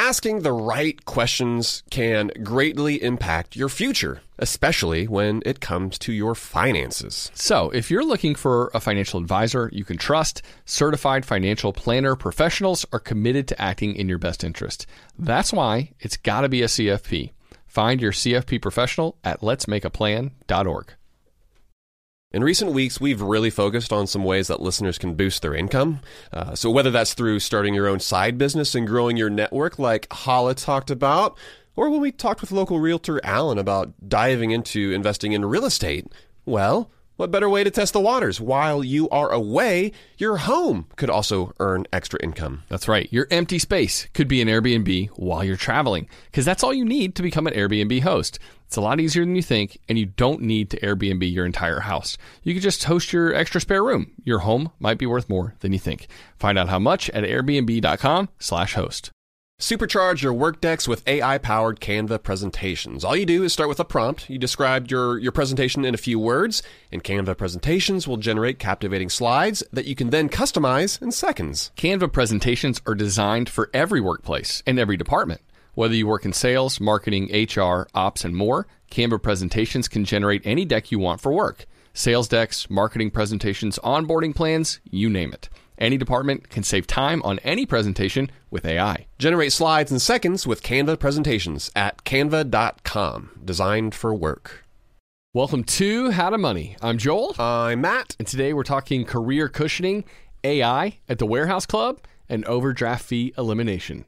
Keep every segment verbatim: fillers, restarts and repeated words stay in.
asking the right questions can greatly impact your future, especially when it comes to your finances. So, if you're looking for a financial advisor you can trust, certified financial planner professionals are committed to acting in your best interest. That's why it's got to be a C F P. Find your C F P professional at lets make a plan dot org. In recent weeks, we've really focused on some ways that listeners can boost their income. Uh, so whether that's through starting your own side business and growing your network like Hala talked about, or when we talked with local realtor Alan about diving into investing in real estate, well, what better way to test the waters? While you are away, your home could also earn extra income. That's right. Your empty space could be an Airbnb while you're traveling, because that's all you need to become an Airbnb host. It's a lot easier than you think, and you don't need to Airbnb your entire house. You could just host your extra spare room. Your home might be worth more than you think. Find out how much at airbnb.com slash host. Supercharge your work decks with A I-powered Canva presentations. All you do is start with a prompt. You describe your, your presentation in a few words, and Canva presentations will generate captivating slides that you can then customize in seconds. Canva presentations are designed for every workplace and every department. Whether you work in sales, marketing, H R, ops, and more, Canva presentations can generate any deck you want for work. Sales decks, marketing presentations, onboarding plans, you name it. Any department can save time on any presentation with A I. Generate slides in seconds with Canva presentations at canva dot com. Designed for work. Welcome to How to Money. I'm Joel. I'm Matt. And today we're talking career cushioning, A I at the Warehouse Club, and overdraft fee elimination.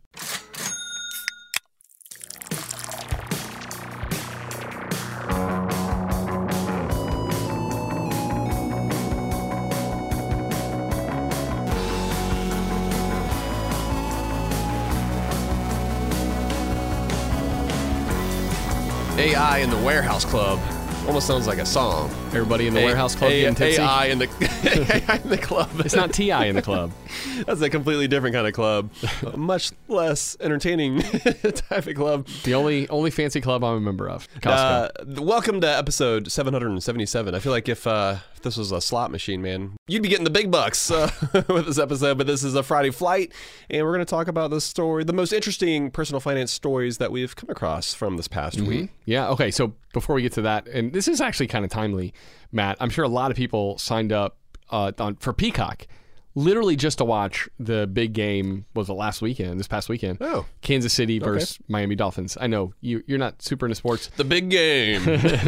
A I in the Warehouse Club almost sounds like a song. Everybody in the a- Warehouse Club a- getting tipsy? A I in the A I in the club. It's not T I in the club. That's a completely different kind of club. A much less entertaining type of club. The only only fancy club I'm a member of. Costco. Uh, welcome to episode seven hundred seventy-seven. I feel like if, uh, if this was a slot machine, man, you'd be getting the big bucks uh, with this episode. But this is a Friday flight, and we're going to talk about the story, the most interesting personal finance stories that we've come across from this past Mm-hmm. week. Yeah, okay, so before we get to that, and this is actually kind of timely, Matt, I'm sure a lot of people signed up uh, on, for Peacock literally just to watch the big game, was it last weekend, this past weekend? Oh. Kansas City versus okay. Miami Dolphins. I know, you, you're not super into sports. The big game.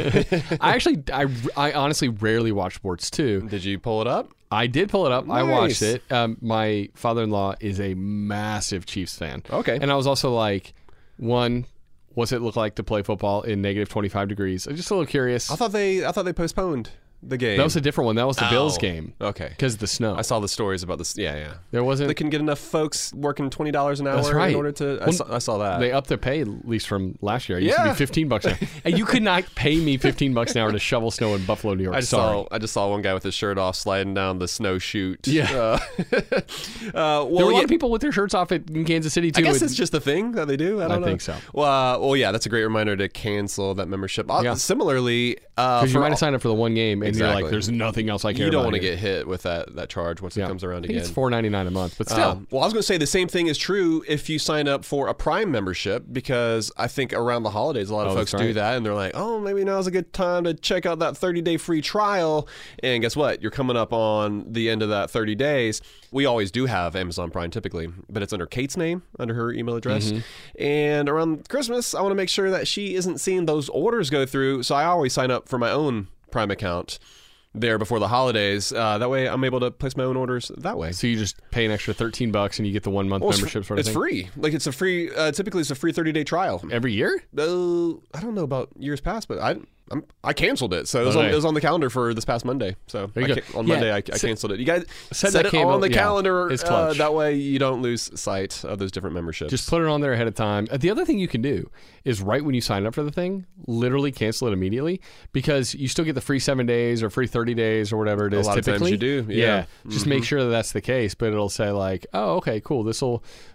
I actually, I, I honestly rarely watch sports too. Did you pull it up? I did pull it up. Nice. I watched it. Um, my father-in-law is a massive Chiefs fan. Okay. And I was also like, one, what's it look like to play football in negative twenty-five degrees? I'm just a little curious. I thought they I thought they postponed the game. That was a different one. That was the oh, Bills game. Okay. Because of the snow. I saw the stories about this. Yeah, yeah. There wasn't... They couldn't get enough folks working twenty dollars an hour That's right. in order to... I, Well, saw, I saw that. They upped their pay, at least from last year. It used Yeah. to be fifteen bucks an hour. And you could not pay me fifteen bucks an hour to shovel snow in Buffalo, New York. I just Sorry. saw I just saw one guy with his shirt off sliding down the snow chute. Yeah. Uh, uh, well, there were a lot yeah, of people with their shirts off at, in Kansas City, too. I guess It- it's just a thing that they do. I I don't know. think so. Well, uh, well, yeah, that's a great reminder to cancel that membership. Uh, Yeah. Similarly, uh, Because you for might all- have signed up for the one game, and you're Exactly. like, there's nothing else I care you don't about want to here. get hit with that, that charge once Yeah. it comes around I think again. it's four ninety-nine a month, but still. Um, well, I was going to say the same thing is true if you sign up for a Prime membership, because I think around the holidays a lot of Oh, folks that's do right. that, and they're like, oh, maybe now's a good time to check out that thirty-day free trial. And guess what? You're coming up on the end of that thirty days. We always do have Amazon Prime typically, but it's under Kate's name, under her email address. Mm-hmm. And around Christmas, I want to make sure that she isn't seeing those orders go through, so I always sign up for my own Prime account there before the holidays. Uh, that way I'm able to place my own orders that way. So you just pay an extra thirteen bucks and you get the one month Well, it's membership fr- sort of it's thing? free. Like it's a free, uh, typically it's a free thirty-day trial. Every year? Uh, I don't know about years past, but I I'm, I canceled it. So it was, on, Okay. it was on the calendar for this past Monday. So There you I go. ca- on Yeah. Monday I, I Set- canceled it. You guys set set that it cable- on the yeah. calendar. It's Uh, clutch. that way you don't lose sight of those different memberships. Just put it on there ahead of time. Uh, The other thing you can do is right when you sign up for the thing, literally cancel it immediately, because you still get the free seven days or free thirty days or whatever it A is. lot of times typically. you do, yeah. Just make sure that that's the case, but it'll say like, oh, okay, cool. This will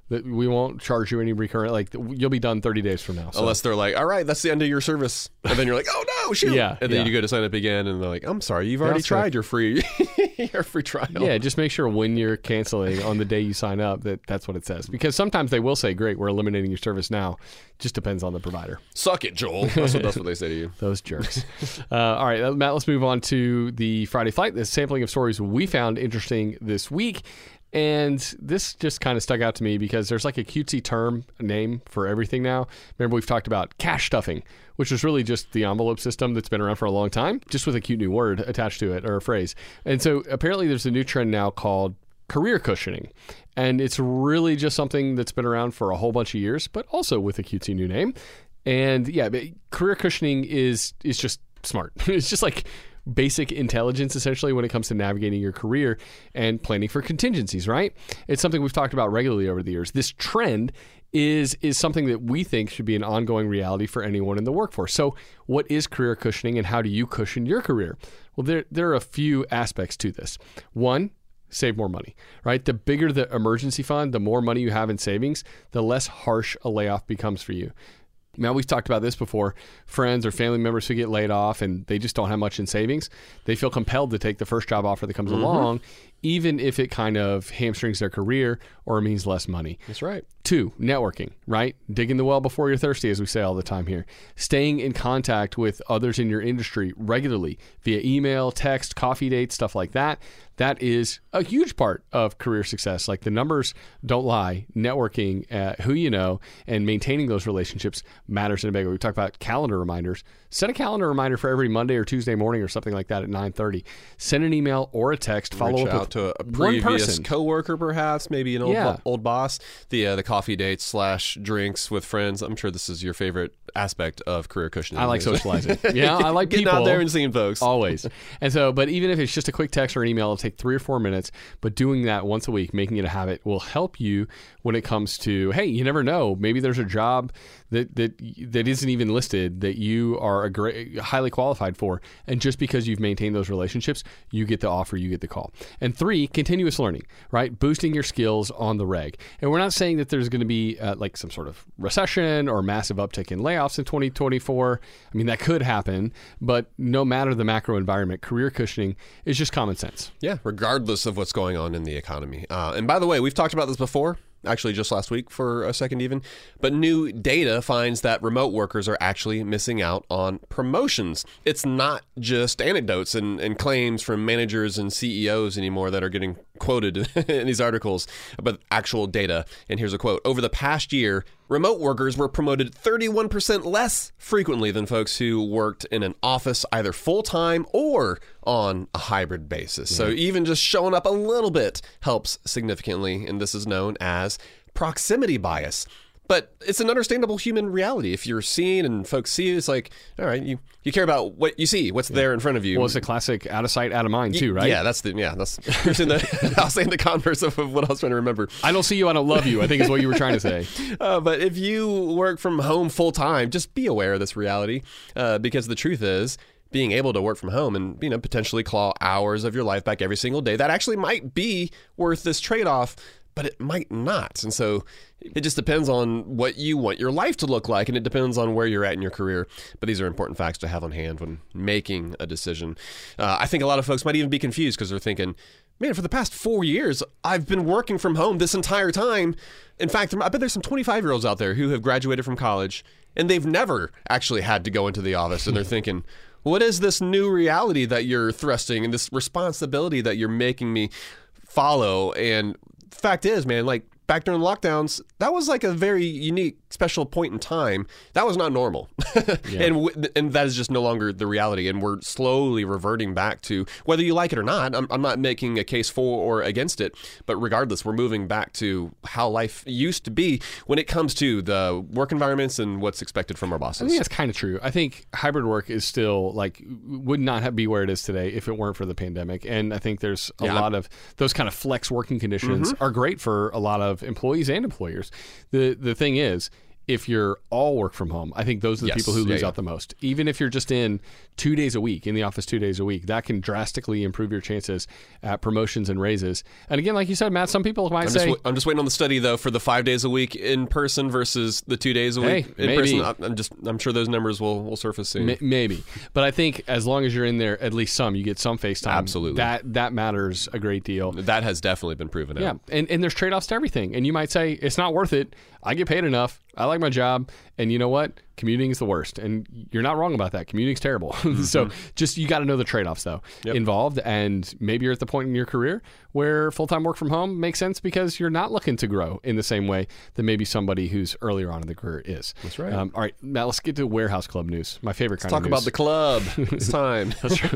That we won't charge you any recurrent, like you'll be done thirty days from now. So. Unless they're like, all right, that's the end of your service. And then you're like, oh no, shoot. Yeah, and then yeah. you go to sign up again and they're like, I'm sorry, you've already That's tried right. your free your free trial. Yeah, just make sure when you're canceling on the day you sign up that that's what it says. Because sometimes they will say, great, we're eliminating your service now. Just depends on the provider. Suck it, Joel. That's what, that's what they say to you. Those jerks. uh, all right, Matt, let's move on to the Friday Flight, the sampling of stories we found interesting this week. And this just kind of stuck out to me because there's like a cutesy term name for everything now. Remember, we've talked about cash stuffing, which is really just the envelope system that's been around for a long time, just with a cute new word attached to it or a phrase. And so apparently there's a new trend now called career cushioning. And it's really just something that's been around for a whole bunch of years, but also with a cutesy new name. And yeah, but career cushioning is is just smart. It's just like basic intelligence, essentially, when it comes to navigating your career and planning for contingencies, right? It's something we've talked about regularly over the years. This trend is is something that we think should be an ongoing reality for anyone in the workforce. So what is career cushioning and how do you cushion your career? Well, there, there are a few aspects to this. One, save more money, right? The bigger the emergency fund, the more money you have in savings, the less harsh a layoff becomes for you. Now, we've talked about this before. Friends or family members who get laid off and they just don't have much in savings, they feel compelled to take the first job offer that comes mm-hmm. along, even if it kind of hamstrings their career or means less money. That's right. Two, networking, right? Digging the well before you're thirsty, as we say all the time here. Staying in contact with others in your industry regularly via email, text, coffee dates, stuff like that. That is a huge part of career success. Like the numbers don't lie. Networking, uh, who you know, and maintaining those relationships matters in a big way. We talk about calendar reminders. Set a calendar reminder for every Monday or Tuesday morning or something like that at nine thirty. Send an email or a text. Follow Reach up out with to a one previous person. coworker, perhaps, maybe an old Yeah. old boss. The uh, the coffee dates slash drinks with friends. I'm sure this is your favorite aspect of career cushioning. I like socializing. Yeah, I like getting people. out there and seeing folks. Always. And so, but even if it's just a quick text or an email, it'll take three or four minutes. But doing that once a week, making it a habit, will help you when it comes to, hey, you never know. Maybe there's a job that that that isn't even listed that you are a great, highly qualified for. And just because you've maintained those relationships, you get the offer, you get the call. And three, continuous learning, right? Boosting your skills on the reg. And we're not saying that there's going to be uh, like some sort of recession or massive uptick in layoffs in twenty twenty-four. I mean, that could happen, but no matter the macro environment, career cushioning is just common sense. Yeah, regardless of what's going on in the economy. Uh, and by the way, we've talked about this before. Actually, just last week for a second even. But new data finds that remote workers are actually missing out on promotions. It's not just anecdotes and, and claims from managers and C E Os anymore that are getting quoted in these articles, but actual data. And here's a quote. Over the past year, remote workers were promoted thirty-one percent less frequently than folks who worked in an office either full-time or on a hybrid basis. So even just showing up a little bit helps significantly, and this is known as proximity bias. But it's an understandable human reality. If you're seen and folks see you, it's like, all right, you, you care about what you see, what's yeah. there in front of you. Well, it's a classic out of sight, out of mind too, right? Yeah, that's the, yeah, that's, you're saying the, I was saying the converse of what I was trying to remember. I don't see you, I don't love you, I think is what you were trying to say. Uh, but if you work from home full time, just be aware of this reality, uh, because the truth is, being able to work from home and, you know, potentially claw hours of your life back every single day, that actually might be worth this trade-off, but it might not. And so it just depends on what you want your life to look like, and it depends on where you're at in your career. But these are important facts to have on hand when making a decision. Uh, I think a lot of folks might even be confused because they're thinking, man, for the past four years, I've been working from home this entire time. In fact, I bet there's some twenty-five-year-olds out there who have graduated from college, and they've never actually had to go into the office, and they're thinking, what is this new reality that you're thrusting and this responsibility that you're making me follow? And the fact is, man, like back during lockdowns, that was like a very unique, special point in time. That was not normal. Yeah. and w- and that is just no longer the reality. And we're slowly reverting back to, whether you like it or not, I'm, I'm not making a case for or against it, but regardless, we're moving back to how life used to be when it comes to the work environments and what's expected from our bosses. I think that's kind of true. I think hybrid work is still like, would not have, be where it is today if it weren't for the pandemic. And I think there's a yeah. lot of those kind of flex working conditions mm-hmm. are great for a lot of employees and employers. The the thing is, if you're all work from home, I think those are the Yes. people who Yeah, lose yeah. out the most. Even if you're just in two days a week, in the office two days a week, that can drastically improve your chances at promotions and raises. And again, like you said, Matt, some people might I'm say, just, I'm just waiting on the study though for the five days a week in person versus the two days a Hey, week in maybe. person. I'm- I'm just I'm sure those numbers will, will surface soon. M- maybe, but I think as long as you're in there, at least some, you get some face time. Absolutely. that that matters a great deal. That has definitely been proven Yeah, out. and and there's trade offs to everything, and you might say it's not worth it. I get paid enough. I like my job, and you know what? Commuting is the worst, and you're not wrong about that. Commuting's terrible. So just you got to know the trade offs though Yep. involved, and maybe you're at the point in your career where full time work from home makes sense because you're not looking to grow in the same way that maybe somebody who's earlier on in the career is. That's right. Um, all right, now let's get to Warehouse Club news. My favorite kind Talk of about news. the club. It's time.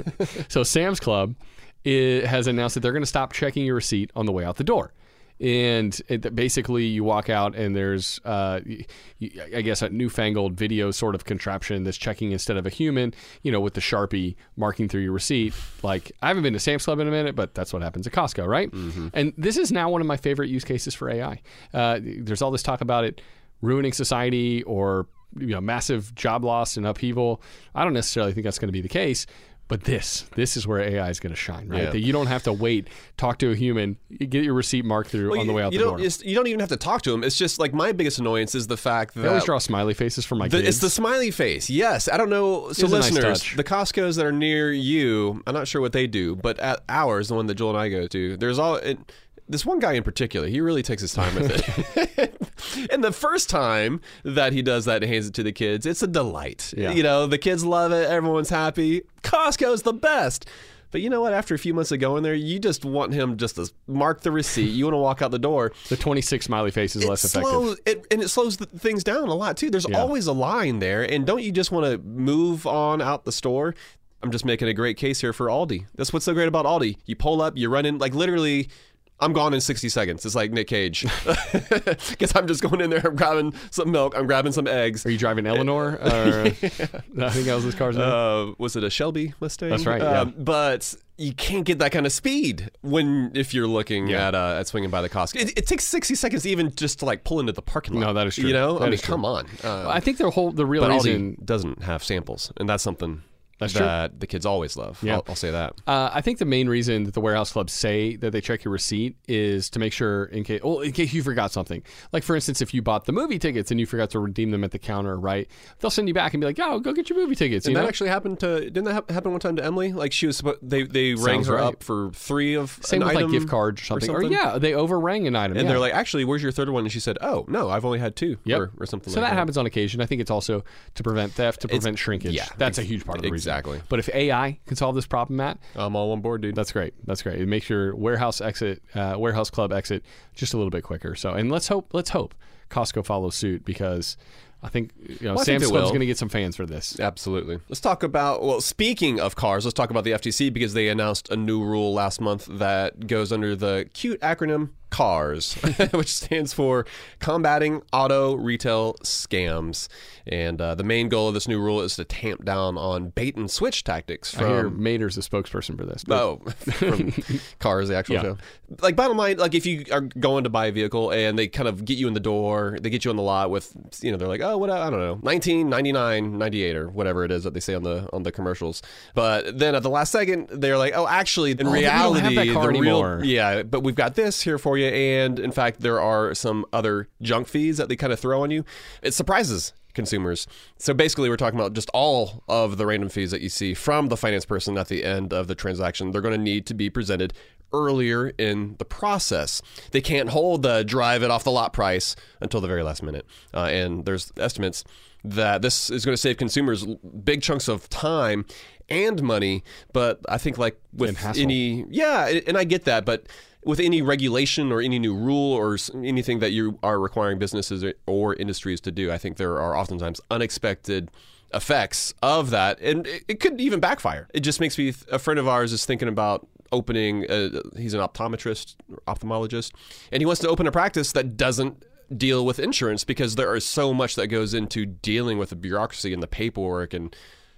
So Sam's Club it has announced that they're going to stop checking your receipt on the way out the door. And it, basically, you walk out and there's, uh, y- y- I guess, a newfangled video sort of contraption that's checking instead of a human, you know, with the Sharpie marking through your receipt. Like, I haven't been to Sam's Club in a minute, but that's what happens at Costco, right? Mm-hmm. And this is now one of my favorite use cases for A I. Uh, there's all this talk about it ruining society or, you know, massive job loss and upheaval. I don't necessarily think that's going to be the case. But this, this is where A I is going to shine, right? Yeah. That you don't have to wait, talk to a human, you get your receipt marked through Well, on the you- way out you the don't, door. it's- You don't even have to talk to them. It's just like my biggest annoyance is the fact that I always draw smiley faces for my The, kids. it's the smiley face. Yes. I don't know. So, is a nice listeners, touch. the Costco's that are near you, I'm not sure what they do, but at ours, the one that Joel and I go to, there's all. It, this one guy in particular, he really takes his time with it. And the first time that he does that and hands it to the kids, it's a delight. Yeah. You know, the kids love it. Everyone's happy. Costco's the best. But you know what? After a few months of going there, you just want him just to mark the receipt. You want to walk out the door. the twenty-six smiley face is It less effective. slows, it, and it slows the things down a lot too. There's Yeah. always a line there, and don't you just want to move on out the store? I'm just making a great case here for Aldi. That's what's so great about Aldi. You pull up, you run in, like literally. I'm gone in sixty seconds. It's like Nick Cage. Because I'm just going in there, I'm grabbing some milk, I'm grabbing some eggs. Are you driving Eleanor? Or, I think that was this car's name. Uh, was it a Shelby Mustang? That's right, Um, yeah. But you can't get that kind of speed when if you're looking Yeah. at uh, at swinging by the Costco. It, it takes sixty seconds even just to like pull into the parking lot. No, that is true. You know, That I mean, is true. come on. Uh, I think the whole, the real but reason... Aldi doesn't have samples, and that's something That's true. that the kids always love. Yeah. I'll, I'll say that. Uh, I think the main reason that the warehouse clubs say that they check your receipt is to make sure in case, well, in case you forgot something. Like for instance, if you bought the movie tickets and you forgot to redeem them at the counter, right? They'll send you back and be like, "Oh, go get your movie tickets." And You that know? actually happened to didn't that hap- happen one time to Emily? Like she was supposed they they rang Sounds her right. up for three of Same an with like item gift cards or something. Or, something. yeah, they overrang an item. And yeah. they're like, actually, where's your third one? And she said, oh no, I've only had two, Yep. or, or something So like that that. happens on occasion. I think it's also to prevent theft, to prevent shrinkage. yeah, That's a huge part of the reason. exactly. But if A I can solve this problem, Matt, I'm all on board, dude. that's great. That's great. It makes your warehouse exit, uh, warehouse club exit, just a little bit quicker. So, and let's hope, let's hope Costco follows suit because I think you know Well, I think Sam's they Club's will. going to get some fans for this. Absolutely. Let's talk about, well, speaking of cars, let's talk about the F T C because they announced a new rule last month that goes under the cute acronym CARS, which stands for Combating Auto Retail Scams. And uh, the main goal of this new rule is to tamp down on bait and switch tactics I hear from Mater's a spokesperson for this. but- Oh, from Cars, the actual Yeah. show. Like, bottom line, like if you are going to buy a vehicle and they kind of get you in the door, they get you on the lot with, you know, they're like, oh, what, I don't know, nineteen ninety-nine, ninety-eight or whatever it is that they say on the on the commercials. But then at the last second, they're like, oh, actually, in Oh, we don't have reality, that car the anymore. real, yeah, but we've got this here for you. And in fact, there are some other junk fees that they kind of throw on you. It surprises consumers. So basically, we're talking about just all of the random fees that you see from the finance person at the end of the transaction. They're going to need to be presented earlier in the process. They can't hold the drive it off the lot price until the very last minute. Uh, and there's estimates that this is going to save consumers big chunks of time and money. But I think like And with hassle. any, yeah, and I get that, but with any regulation or any new rule or s- anything that you are requiring businesses or- or industries to do, I think there are oftentimes unexpected effects of that, and it, it could even backfire. It just makes me, a friend of ours is thinking about opening, a, he's an optometrist, ophthalmologist, and he wants to open a practice that doesn't deal with insurance because there is so much that goes into dealing with the bureaucracy and the paperwork and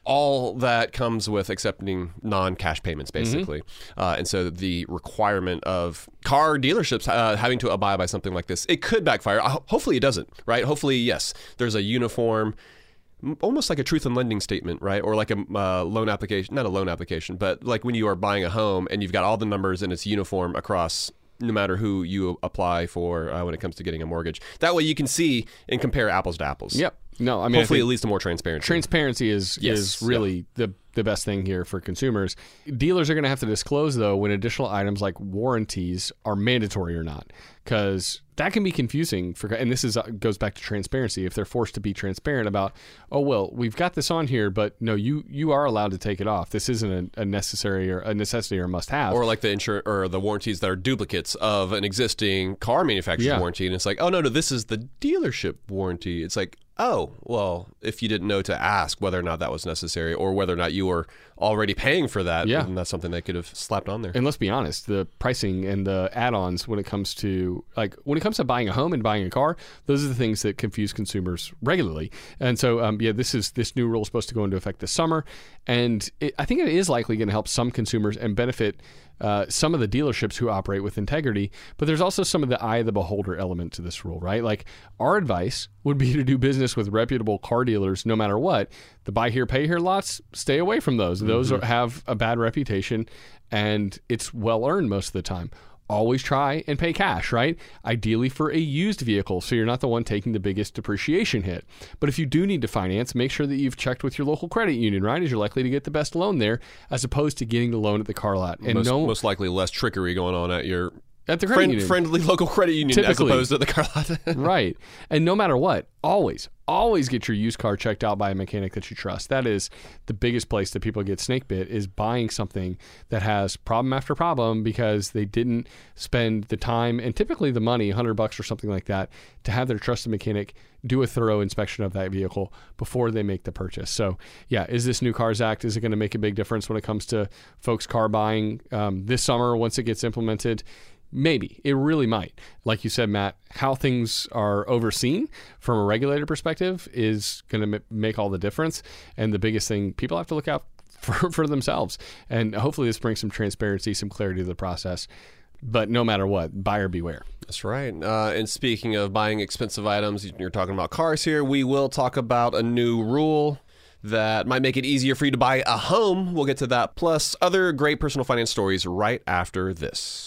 all that comes with accepting non-cash payments, basically. Mm-hmm. Uh, and so the requirement of car dealerships uh, having to abide by something like this, it could backfire. Uh, hopefully it doesn't, right? Hopefully, yes, there's a uniform, almost like a truth in lending statement, right? Or like a uh, loan application, not a loan application, but like when you are buying a home and you've got all the numbers and it's uniform across no matter who you apply for uh, when it comes to getting a mortgage. That way you can see and compare apples to apples. Yep. No, I mean, hopefully I it leads to more transparency. Transparency is yes. is really yeah. the the best thing here for consumers. Dealers are going to have to disclose, though, when additional items like warranties are mandatory or not, because that can be confusing. For and this is goes back to transparency. If they're forced to be transparent about, oh well, we've got this on here, but no, you you are allowed to take it off. This isn't a, a necessary or a necessity or must have. Or like the insur- or the warranties that are duplicates of an existing car manufacturer's yeah. warranty, and it's like, oh no, no, this is the dealership warranty. It's like, oh, well, if you didn't know to ask whether or not that was necessary or whether or not you were already paying for that, yeah. then that's something they could have slapped on there. And let's be honest, the pricing and the add-ons when it comes to like when it comes to buying a home and buying a car, those are the things that confuse consumers regularly. And so, um, yeah, this is this new rule is supposed to go into effect this summer, and it, I think it is likely going to help some consumers and benefit Uh, some of the dealerships who operate with integrity, but there's also some of the eye of the beholder element to this rule, right? Like our advice would be to do business with reputable car dealers no matter what. The buy here, pay here lots, stay away from those. Mm-hmm. Those are, have a bad reputation, and it's well earned most of the time. Always try and pay cash, right? Ideally for a used vehicle, so you're not the one taking the biggest depreciation hit. But if you do need to finance, make sure that you've checked with your local credit union, right? As you're likely to get the best loan there, as opposed to getting the loan at the car lot. And most, no, most likely less trickery going on at your at the credit friend, union. friendly local credit union Typically. as opposed to the car lot. Right. And no matter what, always, always get your used car checked out by a mechanic that you trust. That is the biggest place that people get snake bit, is buying something that has problem after problem because they didn't spend the time and typically the money, a hundred bucks or something like that, to have their trusted mechanic do a thorough inspection of that vehicle before they make the purchase. So yeah, is this new Cars Act, is it going to make a big difference when it comes to folks car buying um, this summer once it gets implemented? Maybe. It really might. Like you said, Matt, how things are overseen from a regulator perspective is going to m- make all the difference. And the biggest thing, people have to look out for, for themselves. And hopefully this brings some transparency, some clarity to the process. But no matter what, buyer beware. That's right. Uh, and speaking of buying expensive items, you're talking about cars here. We will talk about a new rule that might make it easier for you to buy a home. We'll get to that, plus other great personal finance stories right after this.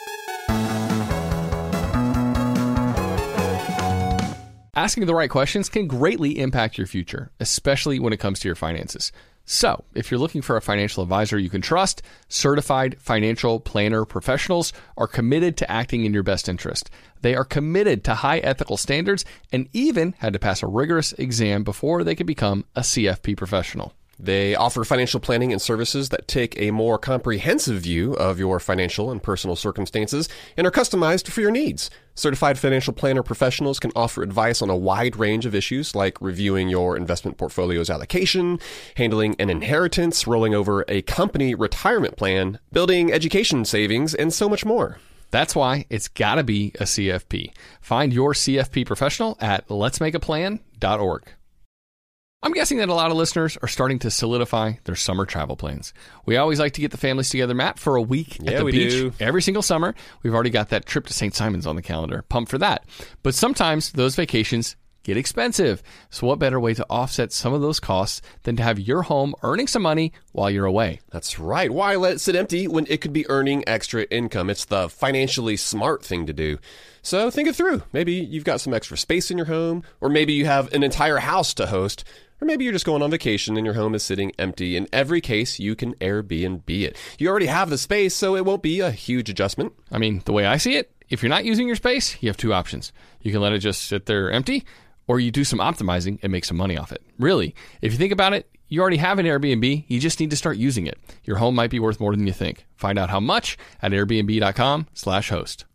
Asking the right questions can greatly impact your future, especially when it comes to your finances. So, if you're looking for a financial advisor you can trust, certified financial planner professionals are committed to acting in your best interest. They are committed to high ethical standards and even had to pass a rigorous exam before they could become a C F P professional. They offer financial planning and services that take a more comprehensive view of your financial and personal circumstances and are customized for your needs. Certified financial planner professionals can offer advice on a wide range of issues like reviewing your investment portfolio's allocation, handling an inheritance, rolling over a company retirement plan, building education savings, and so much more. That's why it's got to be a C F P. Find your C F P professional at lets make a plan dot org. I'm guessing that a lot of listeners are starting to solidify their summer travel plans. We always like to get the families together, Matt, for a week yeah, at the we beach do. Every single summer. We've already got that trip to Saint Simons on the calendar. Pumped for that. But sometimes those vacations get expensive. So what better way to offset some of those costs than to have your home earning some money while you're away? That's right. Why let it sit empty when it could be earning extra income? It's the financially smart thing to do. So think it through. Maybe you've got some extra space in your home, or maybe you have an entire house to host, or maybe you're just going on vacation and your home is sitting empty. In every case, you can Airbnb it. You already have the space, so it won't be a huge adjustment. I mean, the way I see it, if you're not using your space, you have two options. You can let it just sit there empty, or you do some optimizing and make some money off it. Really, if you think about it, you already have an Airbnb. You just need to start using it. Your home might be worth more than you think. Find out how much at airbnb.com slash host.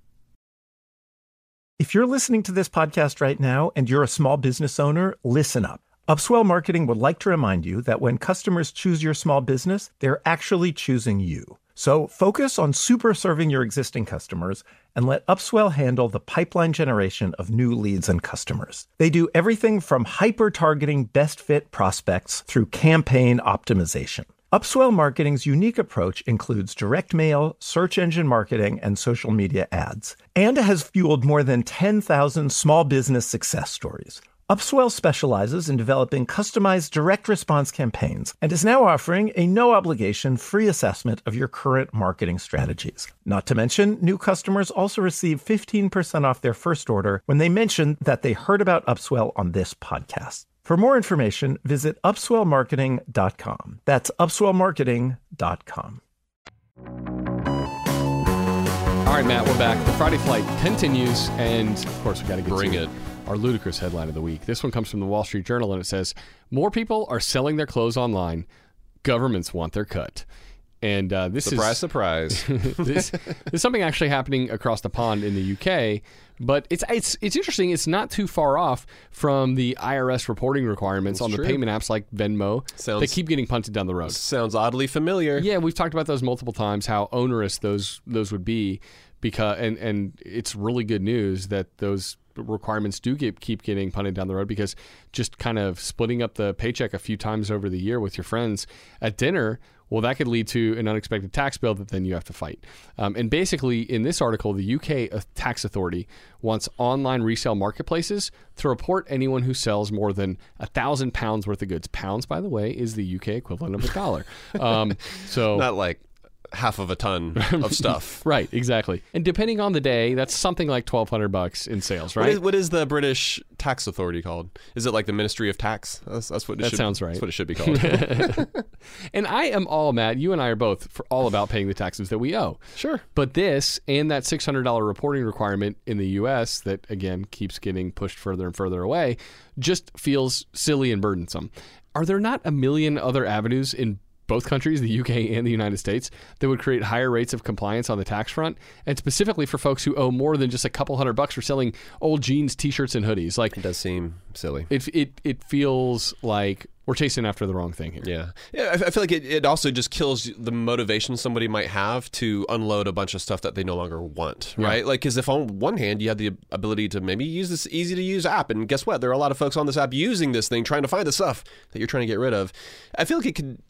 If you're listening to this podcast right now and you're a small business owner, listen up. Upswell Marketing would like to remind you that when customers choose your small business, they're actually choosing you. So focus on super serving your existing customers and let Upswell handle the pipeline generation of new leads and customers. They do everything from hyper-targeting best fit prospects through campaign optimization. Upswell Marketing's unique approach includes direct mail, search engine marketing, and social media ads, and has fueled more than ten thousand small business success stories. Upswell specializes in developing customized direct response campaigns and is now offering a no-obligation free assessment of your current marketing strategies. Not to mention, new customers also receive fifteen percent off their first order when they mention that they heard about Upswell on this podcast. For more information, visit upswell marketing dot com. That's upswell marketing dot com. All right, Matt, we're back. The Friday Flight continues, and of course, we got to get Bring to it. Our ludicrous headline of the week. This one comes from the Wall Street Journal, and it says, more people are selling their clothes online. Governments want their cut. And uh, this surprise, is surprise. this, this is something actually happening across the pond in the U K, but it's it's it's interesting. It's not too far off from the I R S reporting requirements That's on the true. payment apps like Venmo. Sounds- They keep getting punted down the road. Sounds oddly familiar. Yeah, we've talked about those multiple times. How onerous those those would be, because and and it's really good news that those requirements do get keep getting punted down the road, because just kind of splitting up the paycheck a few times over the year with your friends at dinner, well, that could lead to an unexpected tax bill that then you have to fight. Um, and basically, in this article, the U K tax authority wants online resale marketplaces to report anyone who sells more than a thousand pounds worth of goods. Pounds, by the way, is the U K equivalent of a dollar. Um, so Not like half of a ton of stuff. right, exactly. And depending on the day, that's something like twelve hundred bucks in sales, What right? is, what is the British tax authority called? Is it like the Ministry of Tax? That's, that's what it That should, sounds right. That's what it should be called. And I am all, Matt, you and I are both for all about paying the taxes that we owe. Sure. But this and that six hundred dollars reporting requirement in the U S that, again, keeps getting pushed further and further away just feels silly and burdensome. Are there not a million other avenues in both countries, the U K and the United States, that would create higher rates of compliance on the tax front, and specifically for folks who owe more than just a couple hundred bucks for selling old jeans, T-shirts, and hoodies? Like, It does seem silly. it it it feels like we're chasing after the wrong thing here. Yeah. Yeah, I I feel like it, it also just kills the motivation somebody might have to unload a bunch of stuff that they no longer want, right? Like, because if on one hand you have the ability to maybe use this easy-to-use app, and guess what? There are a lot of folks on this app using this thing, trying to find the stuff that you're trying to get rid of. I feel like it could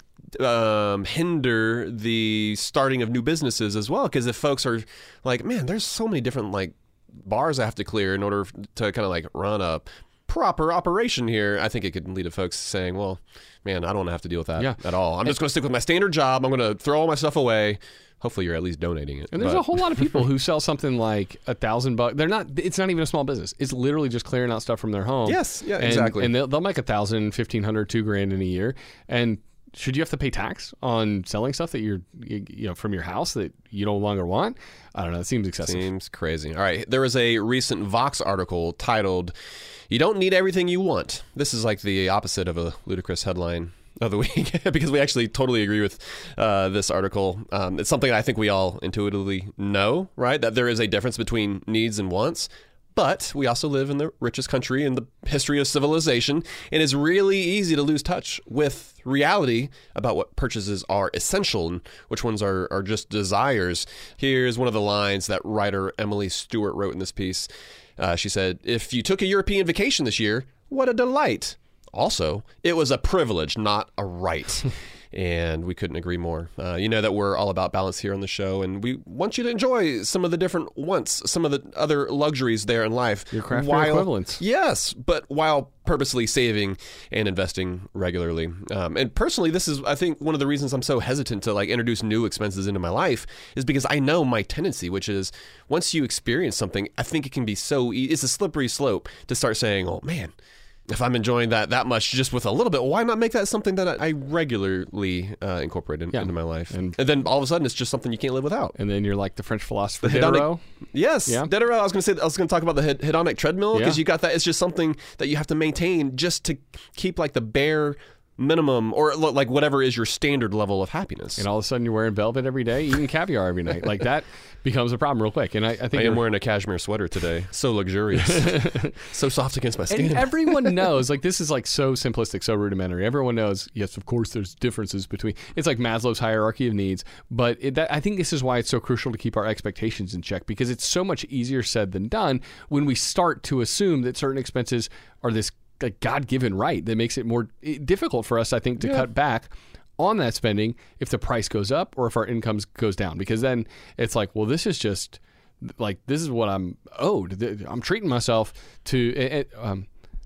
um, hinder the starting of new businesses as well, because if folks are like, man, there's so many different, like, bars I have to clear in order to kind of, like, run a proper operation here, I think it could lead to folks saying, well, man, I don't want to have to deal with that Yeah. at all. I'm just going to stick with my standard job. I'm going to throw all my stuff away. Hopefully you're at least donating it. And there's But- a whole lot of people who sell something like a thousand bucks. They're not. It's not even a small business. It's literally just clearing out stuff from their home. Yes, yeah, and, exactly. And they'll, they'll make a thousand, fifteen hundred, two grand in a year. And should you have to pay tax on selling stuff that you're, you, you know, from your house that you no longer want? I don't know. It seems excessive. Seems crazy. All right. There was a recent Vox article titled, "You Don't Need Everything You Want." This is like the opposite of a ludicrous headline of the week, because we actually totally agree with uh, this article. Um, it's something I think we all intuitively know, right? That there is a difference between needs and wants. But we also live in the richest country in the history of civilization, and it's really easy to lose touch with reality about what purchases are essential and which ones are, are just desires. Here's one of the lines that writer Emily Stewart wrote in this piece. Uh, she said, "If you took a European vacation this year, what a delight. Also, it was a privilege, not a right." And we couldn't agree more. Uh, you know that we're all about balance here on the show, and we want you to enjoy some of the different wants, some of the other luxuries there in life. Your craft beer equivalents. Yes, but while purposely saving and investing regularly. Um, and personally, this is, I think, one of the reasons I'm so hesitant to like introduce new expenses into my life is because I know my tendency, which is once you experience something, I think it can be so, e- it's a slippery slope to start saying, oh man, if I'm enjoying that that much just with a little bit, why not make that something that I regularly uh, incorporate in, Yeah. into my life? And- And, then all of a sudden, it's just something you can't live without. And then you're like the French philosopher The hedonic- Diderot. Yes, Yeah. Diderot. I was going to say I was going to talk about the hed- hedonic treadmill because Yeah. you got that. It's just something that you have to maintain just to keep like the bare minimum or lo- like whatever is your standard level of happiness. And all of a sudden you're wearing velvet every day, eating caviar every night. Like that becomes a problem real quick. And I, I think I am wearing a cashmere sweater today. So luxurious. So soft against my skin. And everyone knows, like this is like so simplistic, so rudimentary. Everyone knows, yes, of course there's differences between, it's like Maslow's hierarchy of needs. But it, that, I think this is why it's so crucial to keep our expectations in check, because it's so much easier said than done when we start to assume that certain expenses are this like God-given right that makes it more difficult for us, I think, to yeah. cut back on that spending if the price goes up or if our income goes down. Because then it's like, well, this is just like, this is what I'm owed. I'm treating myself to, um,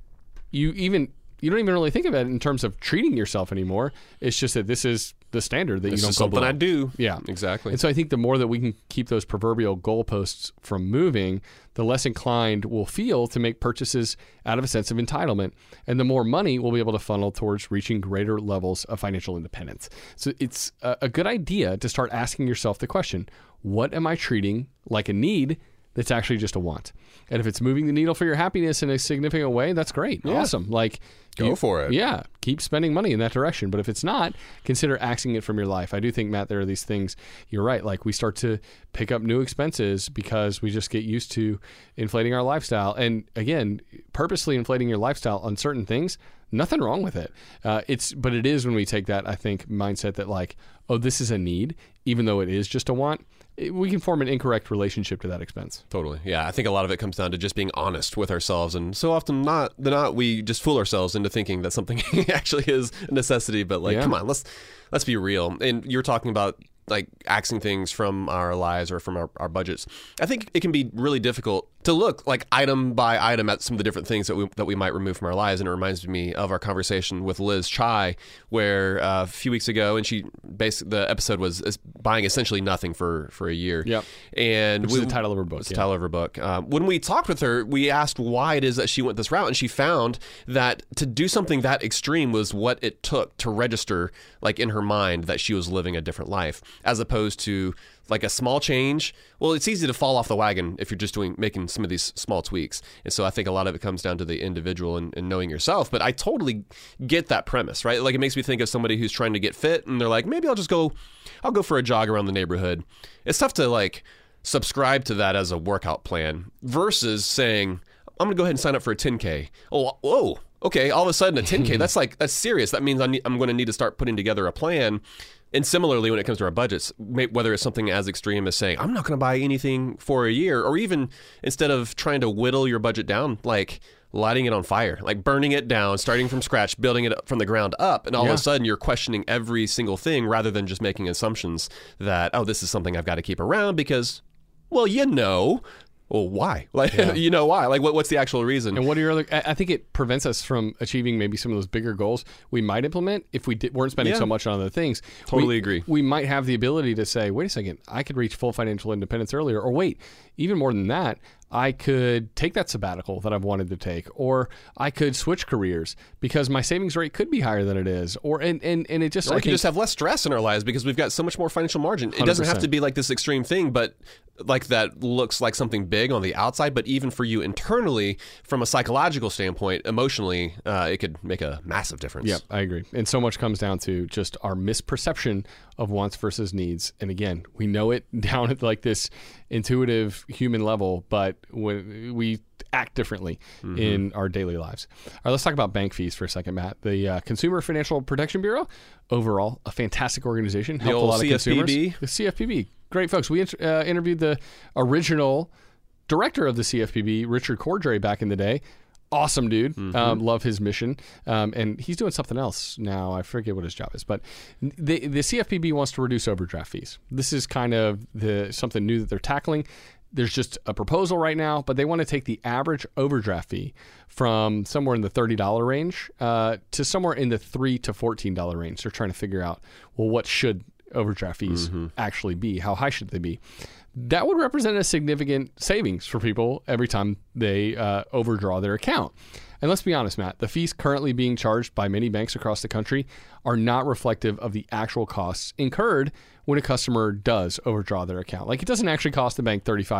you even, you don't even really think of it in terms of treating yourself anymore. It's just that this is the standard that this you don't is go something below. I do. Yeah, exactly. And so I think the more that we can keep those proverbial goalposts from moving, the less inclined we'll feel to make purchases out of a sense of entitlement, and the more money we'll be able to funnel towards reaching greater levels of financial independence. So it's a, a good idea to start asking yourself the question, what am I treating like a need that's actually just a want? And if it's moving the needle for your happiness in a significant way, that's great. Yeah. Awesome. Like, Go you, for it. Yeah. Keep spending money in that direction. But if it's not, consider axing it from your life. I do think, Matt, there are these things, you're right, like we start to pick up new expenses because we just get used to inflating our lifestyle. And again, purposely inflating your lifestyle on certain things, nothing wrong with it. Uh, it's, but it is when we take that, I think, mindset that like, oh, this is a need, even though it is just a want, it, we can form an incorrect relationship to that expense. Totally. Yeah. I think a lot of it comes down to just being honest with ourselves. And so often not, not we just fool ourselves into thinking that something actually is a necessity. But like, yeah. come on, let's, let's be real. And you're talking about like axing things from our lives or from our, our budgets. I think it can be really difficult to look like item by item at some of the different things that we that we might remove from our lives. And it reminds me of our conversation with Liz Chai, where uh, a few weeks ago, and she basically, the episode was buying essentially nothing for, for a year. Yep. And Which we, is the title of her book. It's the yeah. title of her book. Um, when we talked with her, we asked why it is that she went this route, and she found that to do something that extreme was what it took to register, like in her mind, that she was living a different life, as opposed to like a small change. Well, it's easy to fall off the wagon if you're just doing making some of these small tweaks. And so I think a lot of it comes down to the individual and, and knowing yourself. But I totally get that premise, right? Like it makes me think of somebody who's trying to get fit and they're like, maybe I'll just go, I'll go for a jog around the neighborhood. It's tough to like subscribe to that as a workout plan versus saying, I'm going to go ahead and sign up for a ten K. Oh, whoa. Okay. All of a sudden a ten K, that's like, that's serious. That means I need, I'm going to need to start putting together a plan. And similarly, when it comes to our budgets, whether it's something as extreme as saying, I'm not going to buy anything for a year, or even instead of trying to whittle your budget down, like lighting it on fire, like burning it down, starting from scratch, building it up from the ground up. And all yeah. of a sudden you're questioning every single thing rather than just making assumptions that, oh, this is something I've got to keep around because, well, you know. Well, why? Like, yeah. you know why? Like, what, what's the actual reason? And what are your other... I think it prevents us from achieving maybe some of those bigger goals we might implement if we did, weren't spending yeah. so much on other things. Totally we, agree. We might have the ability to say, wait a second, I could reach full financial independence earlier. Or wait, even more than that, I could take that sabbatical that I've wanted to take, or I could switch careers because my savings rate could be higher than it is, or and and, and it just or I we can think, just have less stress in our lives because we've got so much more financial margin. It one hundred percent. Doesn't have to be like this extreme thing, but like that looks like something big on the outside, but even for you internally, from a psychological standpoint, emotionally, uh, it could make a massive difference. Yeah, I agree. And so much comes down to just our misperception of wants versus needs. And again, we know it down at like this intuitive human level, but when we act differently mm-hmm. in our daily lives. All right, let's talk about bank fees for a second, Matt. The uh, Consumer Financial Protection Bureau, overall, a fantastic organization. The helped old a lot C F P B. of consumers. The C F P B. Great folks. We uh, interviewed the original director of the C F P B, Richard Cordray, back in the day. Awesome dude. Mm-hmm. Um, love his mission. Um, and he's doing something else now. I forget what his job is. But the, the C F P B wants to reduce overdraft fees. This is kind of the something new that they're tackling. There's just a proposal right now, but they want to take the average overdraft fee from somewhere in the thirty dollars range uh, to somewhere in the three to fourteen dollars range. They're trying to figure out, well, what should overdraft fees mm-hmm. actually be? How high should they be? That would represent a significant savings for people every time they uh, overdraw their account. And let's be honest, Matt, the fees currently being charged by many banks across the country are not reflective of the actual costs incurred when a customer does overdraw their account. Like, it doesn't actually cost the bank thirty-five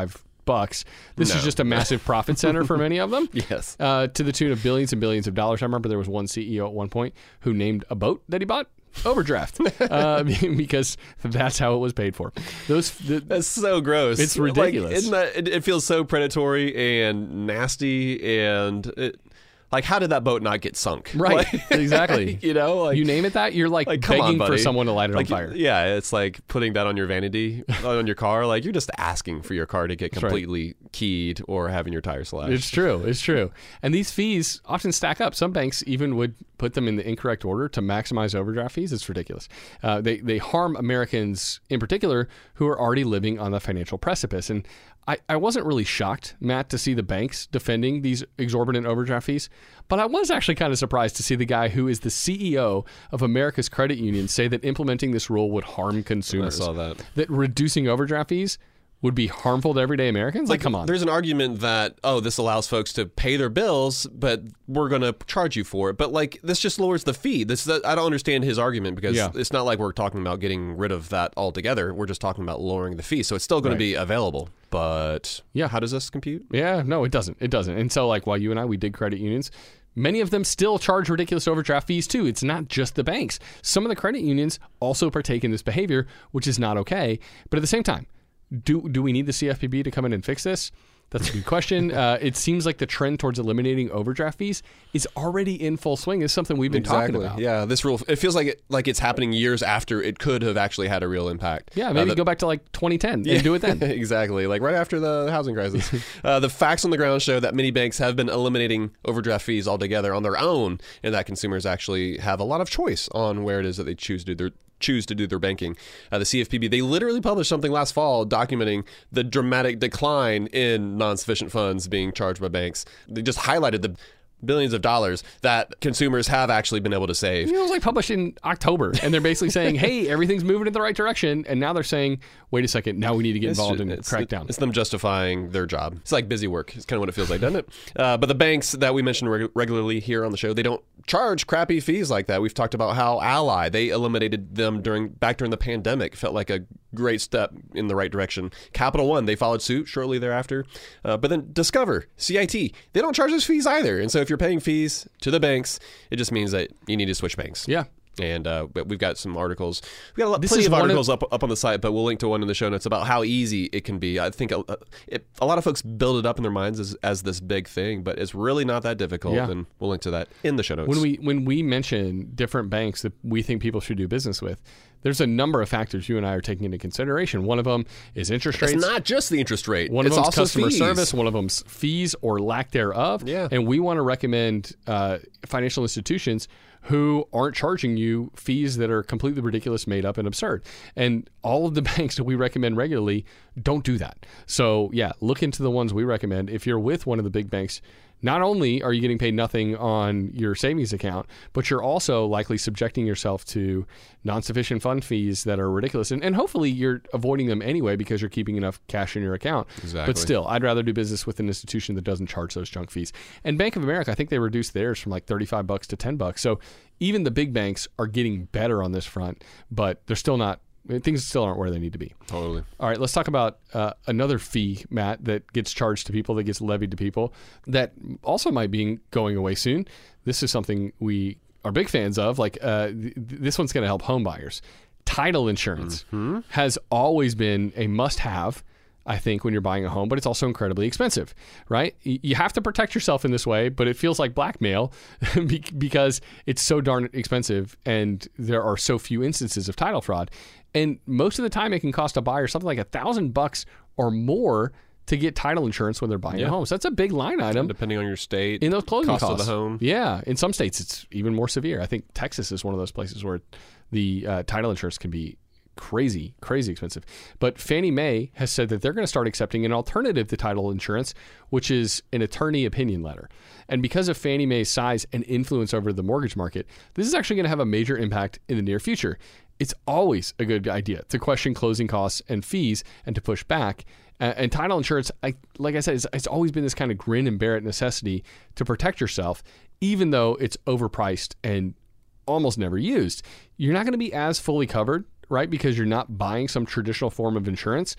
bucks. This No. is just a massive profit center for many of them. Yes. Uh, to the tune of billions and billions of dollars. I remember there was one C E O at one point who named a boat that he bought overdraft uh, because that's how it was paid for. Those the, That's so gross. It's ridiculous. Like, isn't that, it, it feels so predatory and nasty, and it, like, how did that boat not get sunk? Right, Like, exactly. You know, like you name it that, you're like, like, come begging on, for buddy. someone to light it like, on fire. Yeah, it's like putting that on your vanity, on your car. Like, you're just asking for your car to get right. completely keyed or having your tire slashed. It's true. It's true. And these fees often stack up. Some banks even would put them in the incorrect order to maximize overdraft fees. It's ridiculous. Uh, they, they harm Americans in particular who are already living on the financial precipice. And I, I wasn't really shocked, Matt, to see the banks defending these exorbitant overdraft fees, but I was actually kind of surprised to see the guy who is the C E O of America's credit union say that implementing this rule would harm consumers. I saw that. That reducing overdraft fees would be harmful to everyday Americans? Like, come on. There's an argument that, oh, this allows folks to pay their bills, but we're going to charge you for it. But, like, this just lowers the fee. This I don't understand his argument because Yeah. it's not like we're talking about getting rid of that altogether. We're just talking about lowering the fee. So it's still going Right. to be available. But Yeah. how does this compute? Yeah, no, it doesn't. It doesn't. And so, like, while you and I, we did credit unions, many of them still charge ridiculous overdraft fees, too. It's not just the banks. Some of the credit unions also partake in this behavior, which is not okay. But at the same time, do do we need the C F P B to come in and fix this? That's a good question. Uh, it seems like the trend towards eliminating overdraft fees is already in full swing. It's something we've been talking about. Yeah, this rule, it feels like it, like it's happening years after it could have actually had a real impact. Yeah, Uh, maybe the- go back to like twenty ten and do it then. Exactly, like right after the housing crisis. uh, the facts on the ground show that many banks have been eliminating overdraft fees altogether on their own, and that consumers actually have a lot of choice on where it is that they choose to do their choose to do their banking. Uh, the C F P B, they literally published something last fall documenting the dramatic decline in non-sufficient funds being charged by banks. They just highlighted the billions of dollars that consumers have actually been able to save. You know, it was like published in October, and they're basically saying, hey, everything's moving in the right direction. And now they're saying, wait a second, now we need to get involved ju- and it's, crack down. It's them justifying their job. It's like busy work. It's kind of what it feels like, doesn't it? Uh, but the banks that we mention reg- regularly here on the show, they don't charge crappy fees like that. We've talked about how Ally, they eliminated them during back during the pandemic. Felt like a great step in the right direction. Capital One, they followed suit shortly thereafter. Uh, but then Discover, C I T, they don't charge those fees either. And so if you're paying fees to the banks, it just means that you need to switch banks. Yeah. And uh, but we've got some articles. We've got a lot, This plenty is of one of- articles up up on the site, but we'll link to one in the show notes about how easy it can be. I think a, it, a lot of folks build it up in their minds as, as this big thing, but it's really not that difficult. Yeah. And we'll link to that in the show notes. When we when we mention different banks that we think people should do business with, there's a number of factors you and I are taking into consideration. One of them is interest rates. it's not just the interest rate. One it's of them's also customer fees. service. One of them's fees or lack thereof. Yeah. And we want to recommend uh, financial institutions who aren't charging you fees that are completely ridiculous, made up, and absurd. And all of the banks that we recommend regularly don't do that. So, yeah, look into the ones we recommend. If you're with one of the big banks, not only are you getting paid nothing on your savings account, but you're also likely subjecting yourself to non-sufficient fund fees that are ridiculous. And, and hopefully you're avoiding them anyway because you're keeping enough cash in your account. Exactly. But still, I'd rather do business with an institution that doesn't charge those junk fees. And Bank of America, I think they reduced theirs from like thirty-five bucks to ten bucks. So even the big banks are getting better on this front, but they're still not, things still aren't where they need to be. Totally. All right, let's talk about uh, another fee, Matt, that gets charged to people, that gets levied to people, that also might be going away soon. This is something we are big fans of. Like uh, th- this one's going to help home buyers. Title insurance mm-hmm. has always been a must-have, I think, when you're buying a home, but it's also incredibly expensive, right? You have to protect yourself in this way, but it feels like blackmail because it's so darn expensive and there are so few instances of title fraud. And most of the time it can cost a buyer something like a thousand bucks or more to get title insurance when they're buying Yeah. a home. So that's a big line item. Depending on your state, In those closing cost costs of the home. Yeah. In some states, it's even more severe. I think Texas is one of those places where the uh, title insurance can be crazy, crazy expensive. But Fannie Mae has said that they're going to start accepting an alternative to title insurance, which is an attorney opinion letter. And because of Fannie Mae's size and influence over the mortgage market, this is actually going to have a major impact in the near future. It's always a good idea to question closing costs and fees and to push back. Uh, and title insurance, I, like I said, it's, it's always been this kind of grin and bear it necessity to protect yourself, even though it's overpriced and almost never used. You're not going to be as fully covered, right? Because you're not buying some traditional form of insurance,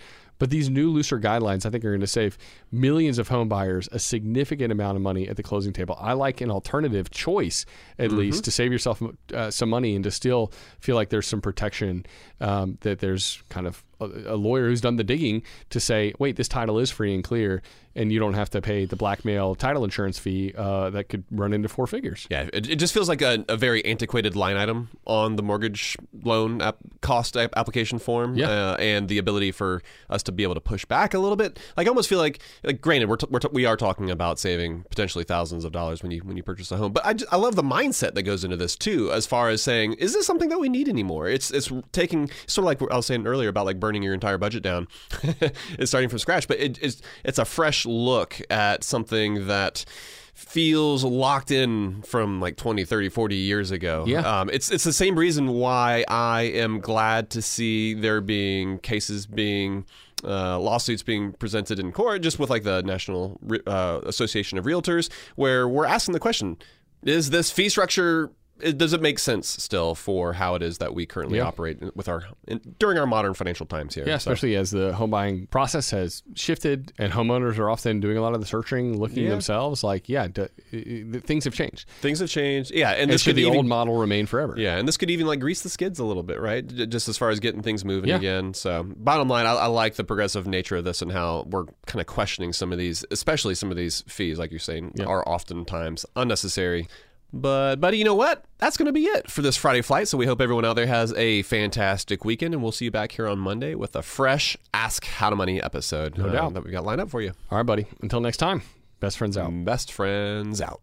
But these new looser guidelines, I think, are going to save millions of home buyers a significant amount of money at the closing table. I like an alternative choice, at mm-hmm. least, to save yourself uh, some money and to still feel like there's some protection, um, that there's kind of a, a lawyer who's done the digging to say, wait, this title is free and clear, and you don't have to pay the blackmail title insurance fee uh, that could run into four figures. Yeah, it, it just feels like a, a very antiquated line item on the mortgage loan app, cost app, application form, yeah. uh, and the ability for us to be able to push back a little bit. Like, I almost feel like, like granted, we're, t- we're t- we are talking about saving potentially thousands of dollars when you when you purchase a home, but I, just, I love the mindset that goes into this too, as far as saying, is this something that we need anymore? It's it's taking sort of like I was saying earlier about like burning your entire budget down. It's starting from scratch, but it, it's it's a fresh look at something that feels locked in from like twenty, thirty, forty years ago. Yeah. Um, it's it's the same reason why I am glad to see there being cases being uh, lawsuits being presented in court, just with like the National uh, Association of Realtors, where we're asking the question, is this fee structure, does it make sense still for how it is that we currently yeah. operate with our in, during our modern financial times here? Yeah, especially so. As the home buying process has shifted and homeowners are often doing a lot of the searching, looking yeah. themselves. Like, yeah, d- d- things have changed. Things have changed. Yeah, and, and this should could the even, old model remain forever? Yeah, and this could even like grease the skids a little bit, right? Just as far as getting things moving yeah. again. So, bottom line, I, I like the progressive nature of this and how we're kind of questioning some of these, especially some of these fees, like you're saying, yeah. are oftentimes unnecessary. But, buddy, you know what? That's going to be it for this Friday Flight. So we hope everyone out there has a fantastic weekend, and we'll see you back here on Monday with a fresh Ask How to Money episode no uh, doubt. that we got lined up for you. All right, buddy. Until next time, best friends out. Best friends out.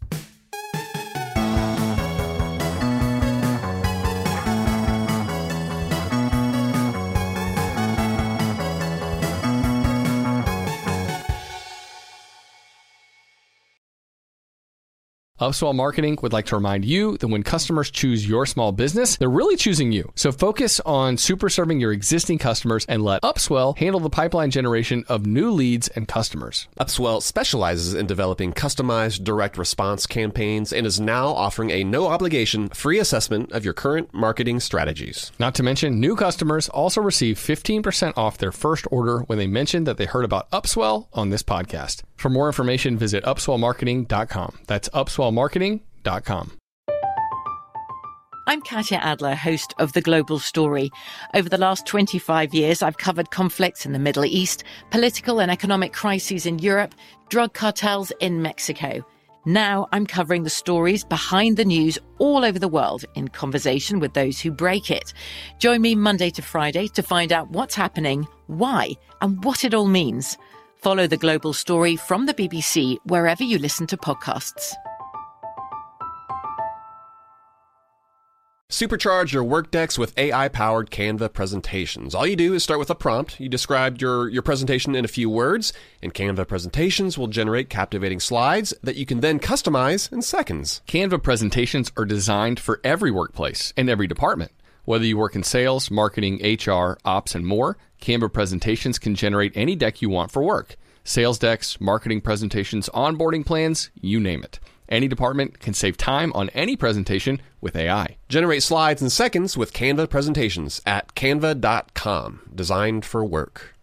Upswell Marketing would like to remind you that when customers choose your small business, they're really choosing you. So focus on super serving your existing customers and let Upswell handle the pipeline generation of new leads and customers. Upswell specializes in developing customized direct response campaigns and is now offering a no-obligation free assessment of your current marketing strategies. Not to mention, new customers also receive fifteen percent off their first order when they mention that they heard about Upswell on this podcast. For more information, visit upswell marketing dot com. That's upswell marketing dot com. I'm Katya Adler, host of The Global Story. Over the last twenty-five years, I've covered conflicts in the Middle East, political and economic crises in Europe, drug cartels in Mexico. Now I'm covering the stories behind the news all over the world in conversation with those who break it. Join me Monday to Friday to find out what's happening, why, and what it all means. Follow The Global Story from the B B C wherever you listen to podcasts. Supercharge your work decks with A I-powered Canva presentations. All you do is start with a prompt. You describe your, your presentation in a few words, and Canva presentations will generate captivating slides that you can then customize in seconds. Canva presentations are designed for every workplace and every department. Whether you work in sales, marketing, H R, ops, and more, Canva presentations can generate any deck you want for work. Sales decks, marketing presentations, onboarding plans, you name it. Any department can save time on any presentation with A I. Generate slides in seconds with Canva presentations at canva dot com. Designed for work.